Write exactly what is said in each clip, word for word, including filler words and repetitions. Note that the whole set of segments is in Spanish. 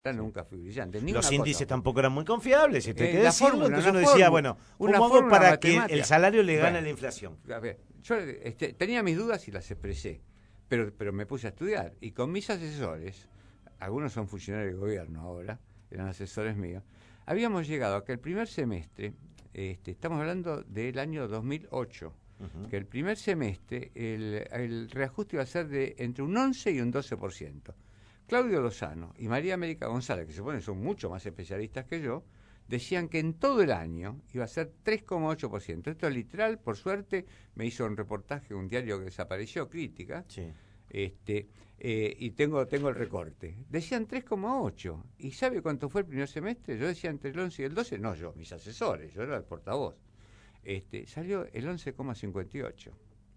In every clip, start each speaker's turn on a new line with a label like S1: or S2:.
S1: nunca fui brillante.
S2: Los índices tampoco eran muy confiables, si te
S1: eh,
S2: que decirlo, entonces uno decía, bueno,
S1: una
S2: ¿cómo hago para
S1: matemática?
S2: que el salario le gane
S1: bueno,
S2: a la inflación?
S1: A ver, yo este, tenía mis dudas y las expresé, pero, pero me puse a estudiar, y con mis asesores, algunos son funcionarios de gobierno ahora, eran asesores míos, habíamos llegado a que el primer semestre, este, estamos hablando del año dos mil ocho, uh-huh. que el primer semestre el, el reajuste iba a ser de entre un once y un doce por ciento. Claudio Lozano y María América González, que se supone son mucho más especialistas que yo, decían que en todo el año iba a ser tres coma ocho por ciento. Esto es literal, por suerte, me hizo un reportaje, un diario que desapareció, Crítica,
S2: sí.
S1: este, eh, y tengo, tengo el recorte. Decían tres coma ocho. ¿Y sabe cuánto fue el primer semestre? Yo decía entre el once y el doce. No yo, mis asesores, yo era el portavoz. Este, salió el once coma cincuenta y ocho.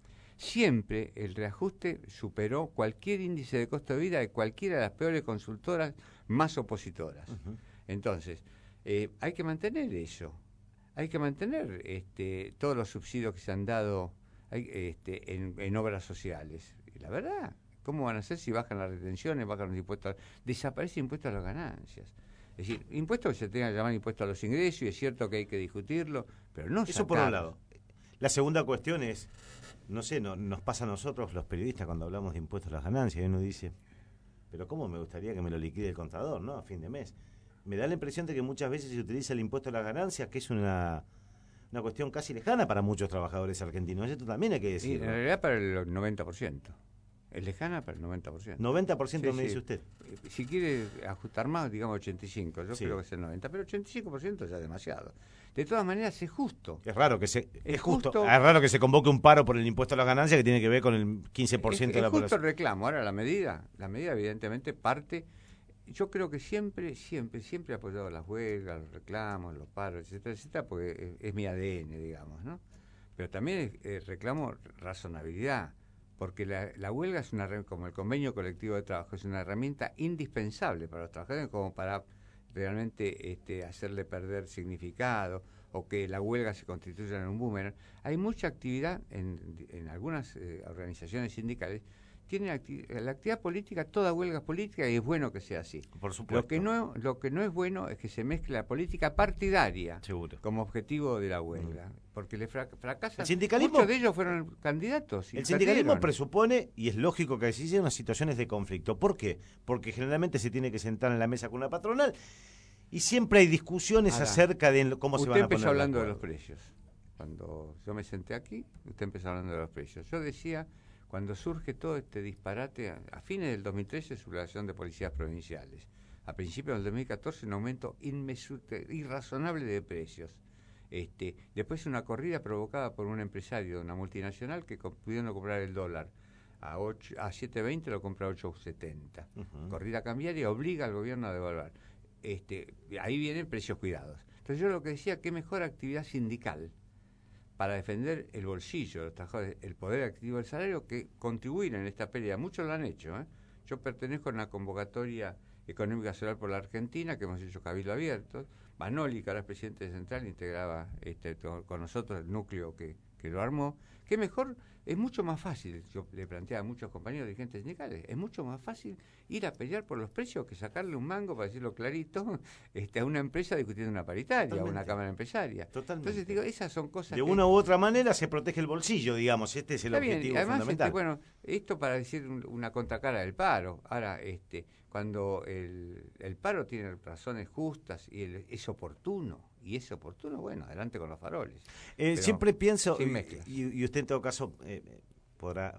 S1: Siempre el reajuste superó cualquier índice de costo de vida de cualquiera de las peores consultoras más opositoras. Uh-huh. Entonces, eh, hay que mantener eso. Hay que mantener este, todos los subsidios que se han dado hay, este, en, en obras sociales. Y la verdad, ¿cómo van a hacer si bajan las retenciones, bajan los impuestos? Desaparece el impuesto a las ganancias. Es decir, impuestos que se tengan que llamar impuesto a los ingresos, y es cierto que hay que discutirlo, pero no
S2: eso
S1: sacar.
S2: Por un lado. La segunda cuestión es, no sé, no, nos pasa a nosotros los periodistas cuando hablamos de impuestos a las ganancias, y uno dice, pero ¿cómo me gustaría que me lo liquide el contador, no? A fin de mes. Me da la impresión de que muchas veces se utiliza el impuesto a las ganancias, que es una, una cuestión casi lejana para muchos trabajadores argentinos. Esto también hay que decirlo.
S1: Y en realidad para el noventa por ciento. Es lejana para el noventa por ciento.
S2: noventa por ciento
S1: sí,
S2: me
S1: sí.
S2: dice usted.
S1: Si quiere ajustar más, digamos ochenta y cinco. Yo
S2: sí.
S1: creo que es el noventa, pero ochenta y cinco por ciento ya es demasiado. De todas maneras es justo.
S2: Es raro que se es,
S1: es
S2: justo,
S1: justo,
S2: es raro que se convoque un paro por el impuesto a las ganancias que tiene que ver con el quince por ciento
S1: es,
S2: de la
S1: es justo
S2: población.
S1: El reclamo. Ahora la medida, la medida evidentemente parte. Yo creo que siempre, siempre, siempre he apoyado las huelgas, los reclamos, los paros, etcétera, etcétera, porque es, es mi A D N, digamos, ¿no? Pero también eh, reclamo razonabilidad, porque la, la huelga es una, como el convenio colectivo de trabajo, es una herramienta indispensable para los trabajadores, como para realmente este, hacerle perder significado, o que la huelga se constituya en un boomerang. Hay mucha actividad en, en algunas eh, organizaciones sindicales. Tiene acti- la actividad política, toda huelga es política, y es bueno que sea así.
S2: Por supuesto.
S1: Lo que no, lo que no es bueno es que se mezcle la política partidaria
S2: Seguro.
S1: como objetivo de la huelga, mm. porque le fra- fracasa.
S2: El sindicalismo,
S1: muchos de ellos fueron candidatos. Y
S2: el sindicalismo
S1: perdieron.
S2: presupone, y es lógico que existen unas situaciones de conflicto. ¿Por qué? Porque generalmente se tiene que sentar en la mesa con una patronal y siempre hay discusiones
S1: Ahora,
S2: acerca de cómo se van a poner.
S1: Usted empezó hablando de
S2: de
S1: los precios. Cuando yo me senté aquí, usted empezó hablando de los precios. Yo decía, cuando surge todo este disparate, a, a fines del dos mil trece, sublevación de policías provinciales. A principios del dos mil catorce, un aumento inmesurable, irrazonable de precios. Este, después una corrida provocada por un empresario de una multinacional que pudiendo comprar el dólar a, ocho, a siete veinte, lo compra a ocho setenta. Uh-huh. Corrida cambiaria obliga al gobierno a devaluar. Este, ahí vienen precios cuidados. Entonces yo lo que decía, qué mejor actividad sindical para defender el bolsillo de los trabajadores, el poder activo del salario, que contribuir en esta pelea. Muchos lo han hecho, ¿eh? Yo pertenezco a una convocatoria económica social por la Argentina, que hemos hecho cabildo abierto. Manoli, que ahora es presidente de Central, integraba este, con nosotros el núcleo que, que lo armó. Que mejor, es mucho más fácil, yo le planteaba a muchos compañeros dirigentes sindicales, es mucho más fácil ir a pelear por los precios que sacarle un mango, para decirlo clarito, este, a una empresa discutiendo una paritaria, Totalmente. a una cámara empresaria.
S2: Totalmente.
S1: Entonces digo, esas son cosas
S2: de
S1: que,
S2: una u otra manera se protege el bolsillo, digamos, este es el
S1: Está
S2: objetivo
S1: bien. Además,
S2: fundamental.
S1: Este, bueno, esto para decir una contracara del paro. Ahora, este, cuando el, el paro tiene razones justas y el, es oportuno, y es oportuno, bueno, adelante con los faroles.
S2: Eh, siempre pienso,
S1: y,
S2: y, y usted en todo caso eh, podrá,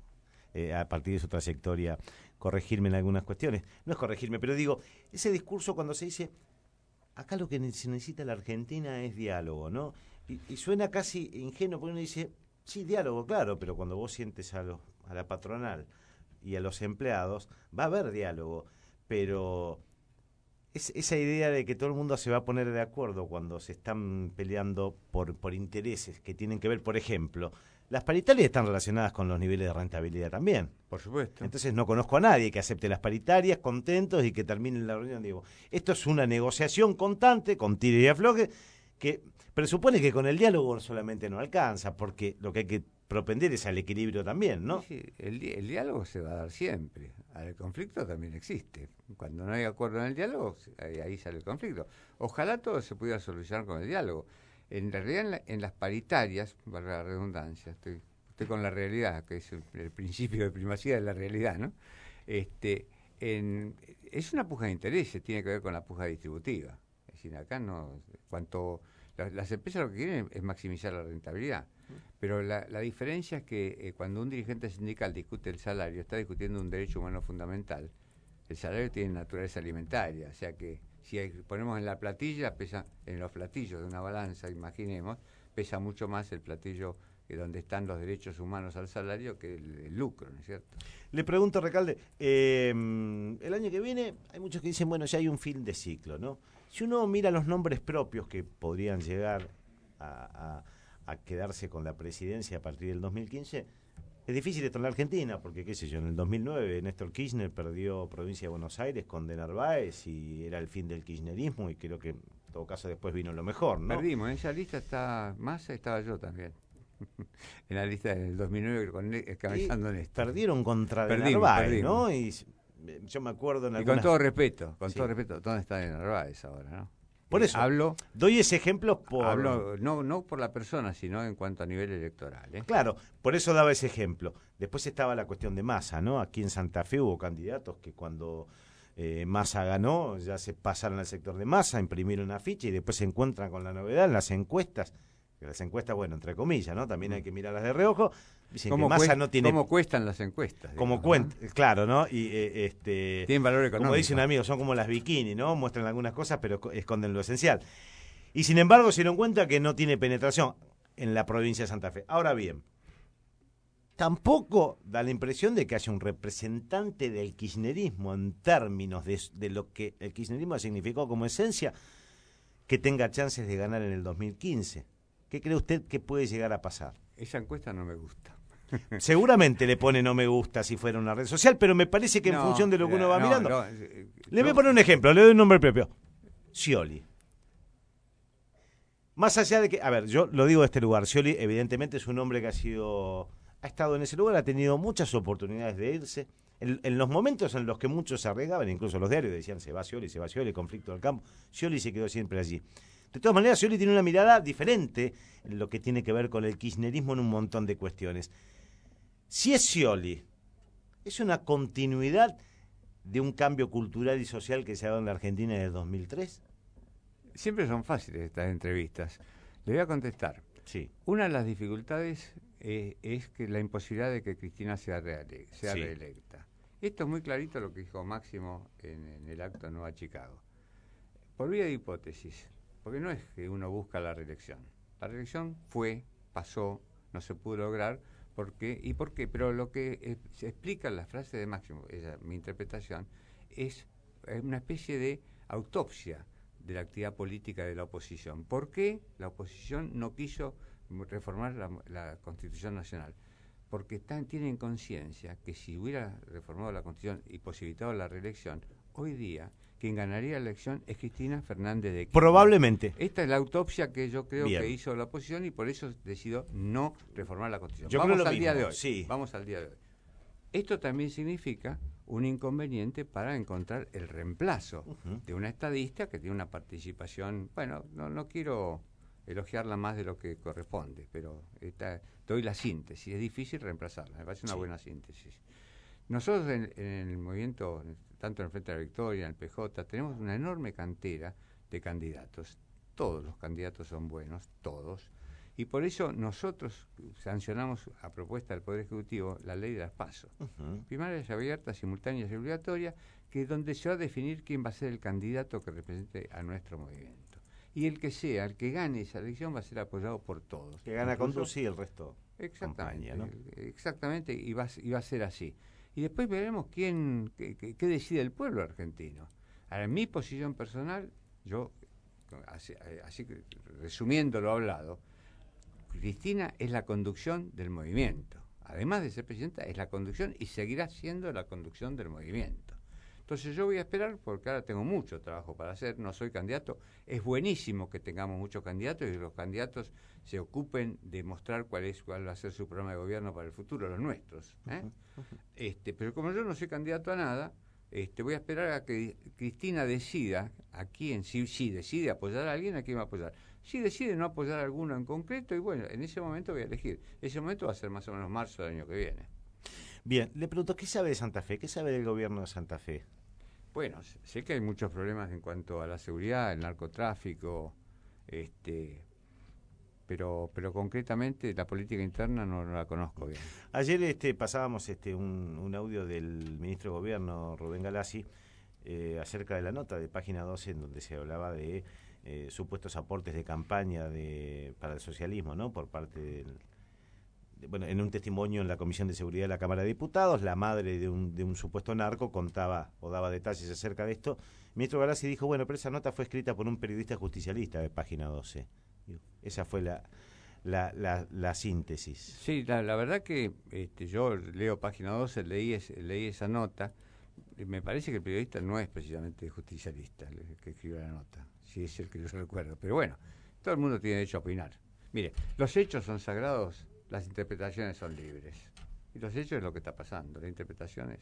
S2: eh, a partir de su trayectoria, corregirme en algunas cuestiones. No es corregirme, pero digo, ese discurso cuando se dice, acá lo que se necesita la Argentina es diálogo, ¿no? Y, y suena casi ingenuo, porque uno dice, sí, diálogo, claro, pero cuando vos sientes a, lo, a la patronal y a los empleados, va a haber diálogo, pero es esa idea de que todo el mundo se va a poner de acuerdo cuando se están peleando por, por intereses que tienen que ver, por ejemplo, las paritarias están relacionadas con los niveles de rentabilidad también.
S1: Por supuesto.
S2: Entonces no conozco a nadie que acepte las paritarias contentos y que termine la reunión. Digo, esto es una negociación constante, con tire y afloje, que presupone que con el diálogo solamente no alcanza, porque lo que hay que propender al equilibrio también, ¿no?
S1: Sí, sí, el, di- el diálogo se va a dar siempre. Ahora, el conflicto también existe. Cuando no hay acuerdo en el diálogo, ahí, ahí sale el conflicto. Ojalá todo se pudiera solucionar con el diálogo. En realidad, en, la- en las paritarias, valga la redundancia, estoy, estoy con la realidad, que es el, el principio de primacía de la realidad, ¿no? Este, en, es una puja de intereses, tiene que ver con la puja distributiva. Es decir, acá no, cuanto la- las empresas lo que quieren es maximizar la rentabilidad. Pero la, la diferencia es que eh, cuando un dirigente sindical discute el salario, está discutiendo un derecho humano fundamental. El salario tiene naturaleza alimentaria, o sea que si hay- ponemos en la platilla, pesa, en los platillos de una balanza, imaginemos, pesa mucho más el platillo que donde están los derechos humanos al salario que el, el lucro, ¿no es cierto?
S2: Le pregunto, Recalde, eh, el año que viene hay muchos que dicen, bueno, ya hay un fin de ciclo, ¿no? Si uno mira los nombres propios que podrían llegar a, a, a quedarse con la presidencia a partir del dos mil quince, es difícil esto en la Argentina, porque, qué sé yo, en el dos mil nueve Néstor Kirchner perdió provincia de Buenos Aires con De Narváez y era el fin del kirchnerismo y creo que en todo caso después vino lo mejor, ¿no?
S1: Perdimos, en esa lista está Massa, estaba yo también. En la lista del dos mil nueve con Ne- encabezando
S2: Y
S1: Néstor.
S2: perdieron contra De
S1: Perdimos,
S2: Narváez,
S1: perdimos.
S2: ¿no? Y eh, yo me acuerdo en
S1: Y
S2: algunas...
S1: con todo respeto, con
S2: Sí.
S1: todo respeto, ¿dónde está De Narváez ahora, no?
S2: Por
S1: Eh,
S2: eso,
S1: hablo,
S2: doy ese ejemplo por...
S1: hablo no, no por la persona, sino en cuanto a nivel electoral, ¿eh?
S2: Claro, por eso daba ese ejemplo. Después estaba la cuestión de Massa, ¿no? Aquí en Santa Fe hubo candidatos que cuando eh, Massa ganó, ya se pasaron al sector de Massa, imprimieron una ficha y después se encuentran con la novedad en las encuestas. Que las encuestas, bueno, entre comillas, ¿no? También hay que mirarlas de reojo. Dicen que
S1: ¿Cómo,
S2: Massa
S1: cuen-
S2: no tiene...
S1: cómo cuestan las encuestas?
S2: Como
S1: digamos,
S2: cuenta,
S1: ¿no?
S2: claro, ¿no? Y eh, este...
S1: Tienen valor económico.
S2: Como dice un amigo, son como las bikini, ¿no? Muestran algunas cosas, pero co- esconden lo esencial. Y sin embargo se dieron cuenta que no tiene penetración en la provincia de Santa Fe. Ahora bien, tampoco da la impresión de que haya un representante del kirchnerismo en términos de, de lo que el kirchnerismo significó como esencia, que tenga chances de ganar en el dos mil quince. ¿Qué cree usted que puede llegar a pasar?
S1: Esa encuesta no me gusta.
S2: Seguramente le pone no me gusta si fuera una red social, pero me parece que en
S1: No,
S2: función de lo que uno va
S1: no,
S2: mirando...
S1: no, eh,
S2: Le voy
S1: yo-
S2: a poner un ejemplo, le doy un nombre propio. Scioli. Más allá de que, a ver, yo lo digo de este lugar, Scioli evidentemente es un hombre que ha sido, ha estado en ese lugar, ha tenido muchas oportunidades de irse. En, en los momentos en los que muchos se arriesgaban, incluso los diarios decían se va Scioli, se va Scioli, conflicto del campo, Scioli se quedó siempre allí. De todas maneras, Scioli tiene una mirada diferente en lo que tiene que ver con el kirchnerismo en un montón de cuestiones. Si es Scioli, es una continuidad de un cambio cultural y social que se ha dado en la Argentina desde el dos mil tres.
S1: Siempre son fáciles estas entrevistas. Le voy a contestar.
S2: Sí.
S1: Una de las dificultades eh, es que la imposibilidad de que Cristina sea, reele- sea
S2: Sí.
S1: reelecta. Esto es muy clarito lo que dijo Máximo en, en el acto de Nueva Chicago. Por vía de hipótesis, porque no es que uno busca la reelección. La reelección fue, pasó, no se pudo lograr, ¿por qué? ¿Y por qué? Pero lo que eh, se explica en la frase de Máximo, esa, mi interpretación, es eh, una especie de autopsia de la actividad política de la oposición. ¿Por qué la oposición no quiso reformar la, la Constitución Nacional? Porque están, tienen conciencia que si hubiera reformado la Constitución y posibilitado la reelección, hoy día quien ganaría la elección es Cristina Fernández de Kirchner.
S2: Probablemente.
S1: Esta es la autopsia que yo creo
S2: Bien.
S1: que hizo la oposición y por eso decidió no reformar la Constitución.
S2: Yo
S1: Vamos
S2: creo lo
S1: al día
S2: mismo,
S1: de hoy.
S2: sí.
S1: Vamos al día de hoy. Esto también significa un inconveniente para encontrar el reemplazo
S2: Uh-huh.
S1: de una estadista que tiene una participación, bueno, no, no quiero elogiarla más de lo que corresponde, pero esta, doy la síntesis, es difícil reemplazarla, me parece una
S2: Sí.
S1: buena síntesis. Nosotros en, en el movimiento, tanto en el Frente de la Victoria, en el P J, tenemos una enorme cantera de candidatos. Todos los candidatos son buenos, todos. Y por eso nosotros sancionamos a propuesta del Poder Ejecutivo la ley de las PASO.
S2: Uh-huh.
S1: Primarias abiertas, simultáneas y obligatorias, que es donde se va a definir quién va a ser el candidato que represente a nuestro movimiento. Y el que sea, el que gane esa elección va a ser apoyado por todos.
S2: Que gana
S1: Incluso-
S2: Conduci y el resto.
S1: Exactamente,
S2: Compañía, ¿no?
S1: exactamente, y va, a- y va a ser así. Y después veremos quién, qué, qué- qué decide el pueblo argentino. Ahora, en mi posición personal, yo, así, así que, resumiendo lo hablado, Cristina es la conducción del movimiento. Además de ser presidenta, es la conducción y seguirá siendo la conducción del movimiento. Entonces yo voy a esperar porque ahora tengo mucho trabajo para hacer, no soy candidato. Es buenísimo que tengamos muchos candidatos y que los candidatos se ocupen de mostrar cuál es cuál va a ser su programa de gobierno para el futuro, los nuestros. ¿eh? Uh-huh, uh-huh. Este, pero como yo no soy candidato a nada, este, voy a esperar a que Cristina decida a quién, si, si decide apoyar a alguien, a quién va a apoyar. Si decide no apoyar a alguno en concreto, y bueno, en ese momento voy a elegir. Ese momento va a ser más o menos marzo del año que viene.
S2: Bien, le pregunto, ¿qué sabe de Santa Fe? ¿Qué sabe del gobierno de Santa Fe?
S1: Bueno, sé que hay muchos problemas en cuanto a la seguridad, el narcotráfico, este, pero pero concretamente la política interna no, no la conozco bien.
S2: Ayer este, pasábamos este, un, un audio del ministro de Gobierno, Rubén Galassi, eh, acerca de la nota de página doce en donde se hablaba de eh, supuestos aportes de campaña de, para el socialismo, ¿no? Por parte del... Bueno, en un testimonio en la Comisión de Seguridad de la Cámara de Diputados, la madre de un, de un supuesto narco contaba o daba detalles acerca de esto. El ministro Galassi dijo, bueno, pero esa nota fue escrita por un periodista justicialista de página doce. Esa fue la, la, la, la síntesis.
S1: Sí, la, la verdad que este, yo leo página doce, leí, es, leí esa nota. Me parece que el periodista no es precisamente justicialista el que escribió la nota, si es el que yo recuerdo. Pero bueno, todo el mundo tiene derecho a opinar. Mire, los hechos son sagrados. Las interpretaciones son libres. Y los hechos es lo que está pasando. Las interpretaciones.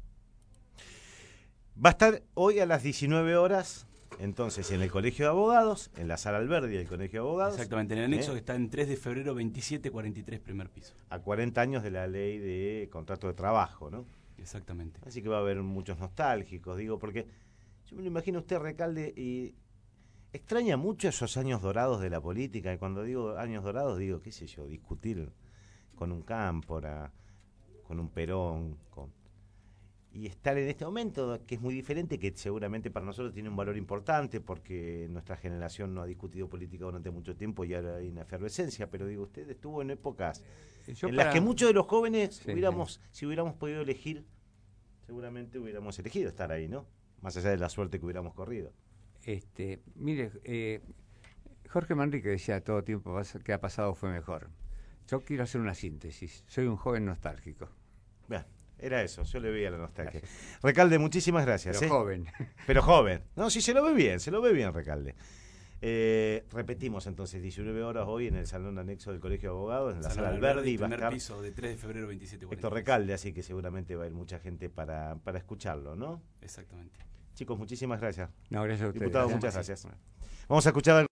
S2: Va a estar hoy a las diecinueve horas, entonces, en el Colegio de Abogados, en la Sala Alberdi del Colegio de Abogados.
S3: Exactamente, en el anexo ¿eh? que está en tres de febrero veintisiete cuarenta y tres, primer piso.
S2: A cuarenta años de la ley de contrato de trabajo, ¿no?
S3: Exactamente.
S2: Así que va a haber muchos nostálgicos, digo, porque yo me lo imagino usted, Recalde, y... extraña mucho esos años dorados de la política, y cuando digo años dorados digo, qué sé yo, discutir con un Cámpora, con un Perón, con... y estar en este momento, que es muy diferente, que seguramente para nosotros tiene un valor importante, porque nuestra generación no ha discutido política durante mucho tiempo y ahora hay una efervescencia, pero digo, usted estuvo en épocas yo en para... las que muchos de los jóvenes, sí, hubiéramos, sí. si hubiéramos podido elegir, seguramente hubiéramos elegido estar ahí, ¿no? Más allá de la suerte que hubiéramos corrido.
S1: Este, mire, eh, Jorge Manrique decía todo tiempo que ha pasado fue mejor. Yo quiero hacer una síntesis. Soy un joven nostálgico.
S2: Bien, era eso. Yo le veía la nostalgia. Gracias. Recalde, muchísimas gracias.
S1: Pero
S2: ¿eh?
S1: joven.
S2: Pero joven. No, sí, se lo ve bien, se lo ve bien, Recalde. Eh, repetimos entonces, diecinueve horas hoy en el Salón Anexo del Colegio de Abogados, en la Sala Alberdi.
S3: Primer
S2: va a estar
S3: piso de tres de febrero veintisiete cuarenta.
S2: Héctor Recalde, así que seguramente va a ir mucha gente para, para escucharlo, ¿no?
S3: Exactamente.
S2: Chicos, muchísimas gracias.
S1: No, gracias a ustedes.
S2: Diputado, muchas gracias. Vamos a escuchar